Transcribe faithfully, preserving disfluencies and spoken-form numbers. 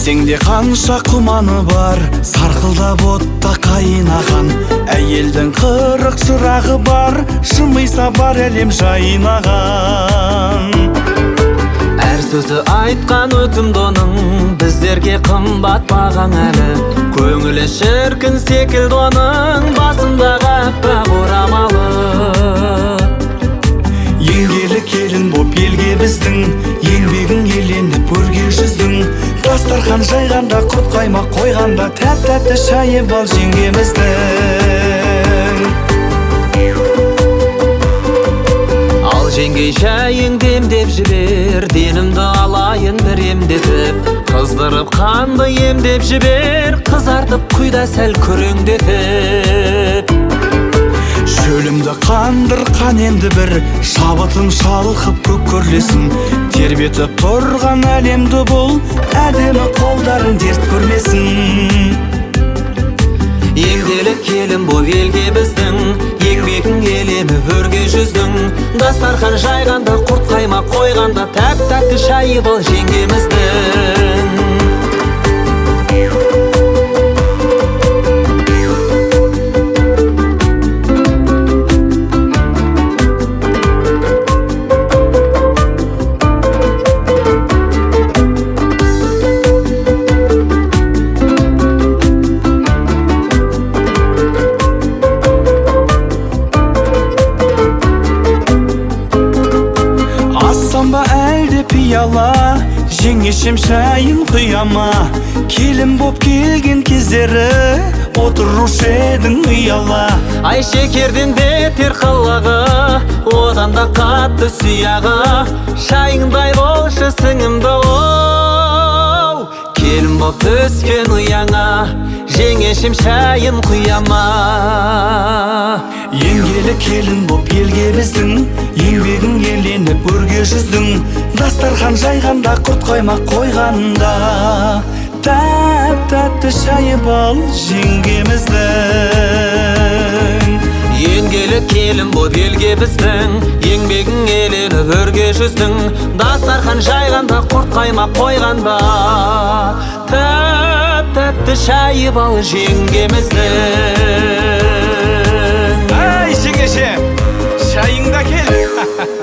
ертеңде қанша құманы бар, сарқылдап отта қайнаған. Әйелдің қырық шырағы бар, жымиса бар әлем жайнаған. Әр сөзі айтқан өтімді оның, біздерге қымбат бағаң әлі. Көңілі шіркін секілді оның, басындағы аппақ орамалы. Еңгелі келін боп елге біздің, еңбегің еленіп өрге жүздің. Дастархан жайғанда, құрт қаймақ қойғанда, тәп-тәтті шайы бал жеңгеміздің. Ал жеңгей шайың демдеп жібер, денімді алайын бір емдетіп. Қыздырып қанды емдеп жібер, қызартып құйда сәл күреңдетіп. Шөлімді қандыр қан енді бір, шабытын шалқып көк көрлесін. Тербетіп тұрған әлемді бұл, әдемі қолдарын дерт көрмесін. Еңделі келін боп елге біздің, еңбегің еленіп өрге жүздің. Дастархан жайғанда, құрт қаймақ қойғанда, тәп-тәтті шайы бол жеңгеміздің. Ба әлде пияла, жеңешем шайын құяма. Келін боп келген кездері, отырушы едің ұяла. Ай шекерден бетер қалағы, одан да қатты сұяғы. Шайыңдай болшы сіңімді оу, келін боп түскен ұяңа, жеңешем шайын құяма. Еңгелі келін боп елге біздің, еңбегің еленіп өрге жүздің. Дастархан жайғанда, құрт қаймақ қойғанда, тәп-тәтті шайы бал жеңгеміздің. Еңгелі келін боп елге біздің, еңбегің еленіп өрге жүздің. Дастархан жайғанда, құрт қаймақ қойғанда, тәп-тәтті шайы бал жеңгеміздің. Ай жеңеше, шайыңда кел.